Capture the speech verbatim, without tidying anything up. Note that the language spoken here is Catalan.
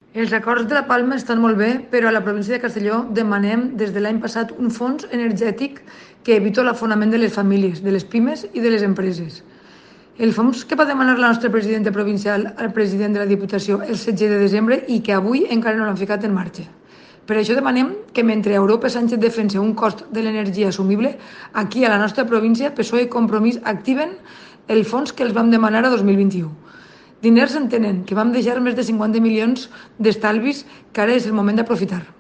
Els acords de la Palma estan molt bé, però a la província de Castelló demanem des de l'any passat un fons energètic que eviti l'afonament de les famílies, de les pimes i de les empreses. El fons que va demanar la nostra presidenta provincial al president de la Diputació el setze de desembre i que avui encara no l'han ficat en marxa. Per això demanem que mentre a Europa Sánchez defensa un cost de l'energia assumible, aquí a la nostra província P S O E i Compromís activen el fons que els vam demanar a dos mil vint-i-u. Diners en tenen, que vam deixar més de cinquanta milions d'estalvis que ara és el moment d'aprofitar.